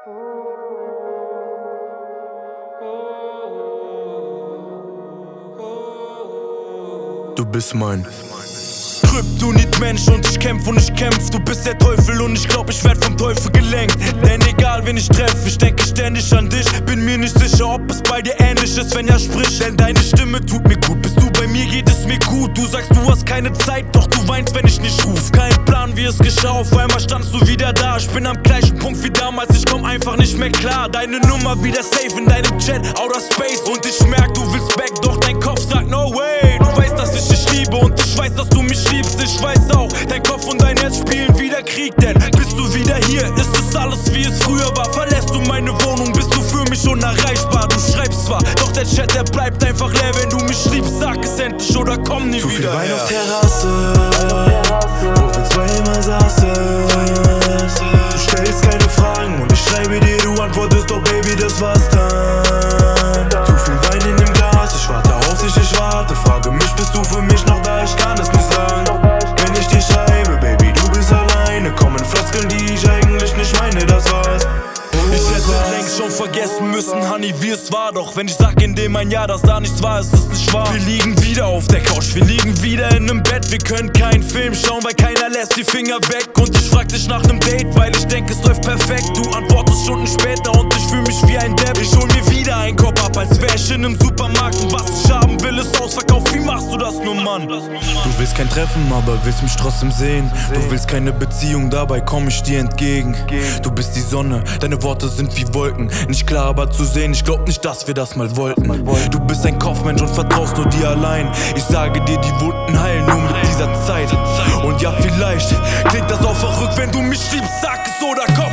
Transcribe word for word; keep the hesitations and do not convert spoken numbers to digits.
Du bist mein Kryptonit-Mensch und ich kämpf und ich kämpf. Du bist der Teufel und ich glaub, ich werd vom Teufel gelenkt. Denn egal wen ich treff, ich denke ständig an dich. Bin mir nicht sicher, ob es bei dir ähnlich ist, wenn ja sprich. Denn deine Stimme tut mir gut, bist du bei mir, geht es mir gut. Du sagst, du hast keine Zeit, doch du weinst, wenn ich nicht ruf. Kein Plan, wie es geschah, auf einmal standst du wieder da. Ich bin am gleichen Punkt wie damals, ich komm einfach nicht mehr klar. Deine Nummer wieder safe in deinem Chat, outer space. Und ich merk, du willst back, doch dein Kopf sagt no way. Du weißt, dass ich dich liebe und ich weiß, dass du mich liebst. Ich weiß auch, dein Kopf und dein Herz spielen wieder Krieg. Denn bist du wieder hier, ist es alles wie es früher war. Verlässt du meine Wohnung, bist du für mich unerreichbar. Du schreibst zwar, doch der Chat, der bleibt einfach leer. Wenn du mich liebst, sag es endlich oder komm nie Zu viel wieder Wein her. auf Terrasse, wo wir zweimal saßen. Du stellst keine Fragen und ich schreibe dir, du antwortest doch Baby, das war's dann. Zu viel Wein in dem Glas, ich warte auf dich, ich warte. Frage mich, bist du für mich noch da, ich kann es nicht sagen. Wenn ich dir schreibe, Baby, du bist alleine, kommen Floskeln, die ich eigentlich nicht meine, das war's. Ich hätte längst schon vergessen müssen, Honey, wie es war. Doch wenn ich sag in dem ein Jahr, dass da nichts war, ist es nicht wahr. Wir liegen wieder auf der Couch, wir liegen wieder in nem Bett. Wir können keinen Film schauen, weil keiner lässt die Finger weg. Und ich frag dich nach nem Date, weil ich denk, es läuft perfekt. Du antwortest Stunden später und ich fühl mich wie ein Depp. Ich hol mir wieder einen Korb ab, als wär ich in nem Supermarkt. Und was ich haben will, ist ausverkauft. Wie machst du das nur, Mann? Du willst kein Treffen, aber willst mich trotzdem sehen. Du willst keine Beziehung, dabei komm ich dir entgegen. Du bist die Sonne, deine Worte sind wie Wolken. Nicht klar, aber zu sehen, ich glaub nicht, dass wir das mal wollten. Du bist ein Kopfmensch und vertraust nur dir allein. Ich sage dir, die Wunden heilen nur mit dieser Zeit. Und ja, vielleicht klingt das auch verrückt, wenn du mich liebst, sag es oder komm